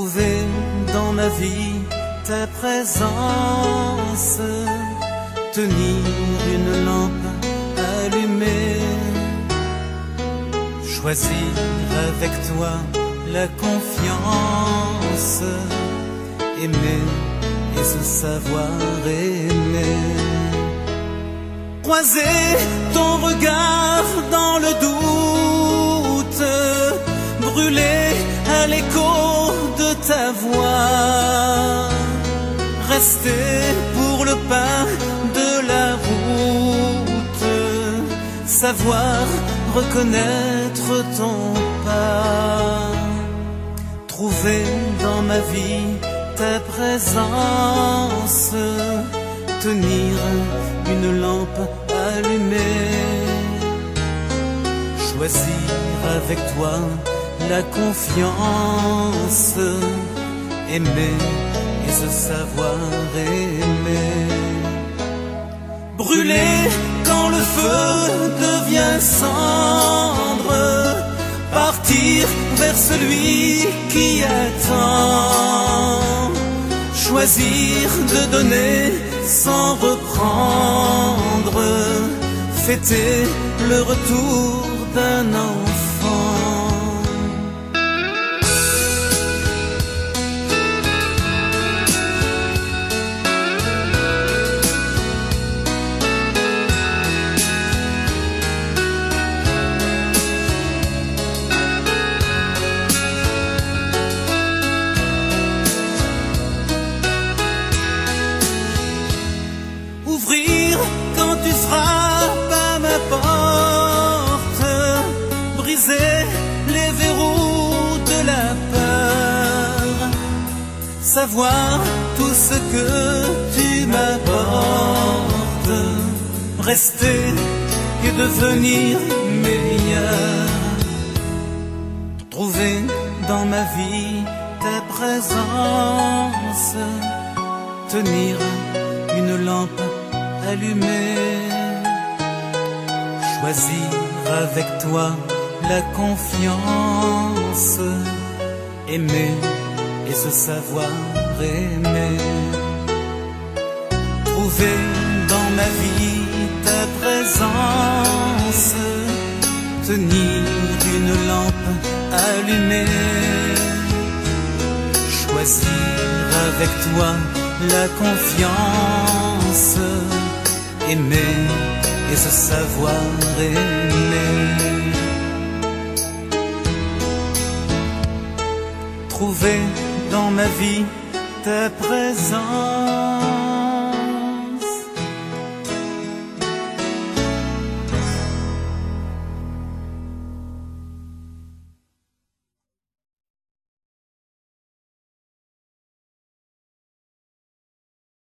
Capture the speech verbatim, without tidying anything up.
Trouver dans ma vie ta présence, tenir une lampe allumée, choisir avec toi la confiance, aimer et se savoir aimer. Croiser ton regard dans le doute, brûler à l'écho de ta voix, rester pour le pas de la route, savoir reconnaître ton pas. Trouver dans ma vie ta présence, tenir une lampe allumée, choisir avec toi la confiance, aimer et se savoir aimer. Brûler quand le feu devient cendre, partir vers celui qui attend, choisir de donner sans reprendre, fêter le retour d'un enfant. Ouvrir quand tu frappes à ma porte, briser les verrous de la peur, savoir tout ce que tu m'apportes, rester et devenir meilleur. Trouver dans ma vie ta présence, tenir une lampe allumée, choisir avec toi la confiance, aimer et se savoir aimer. Trouver dans ma vie ta présence, tenir une lampe allumée, choisir avec toi la confiance, aimer et se savoir aimer. Trouver dans ma vie ta présence.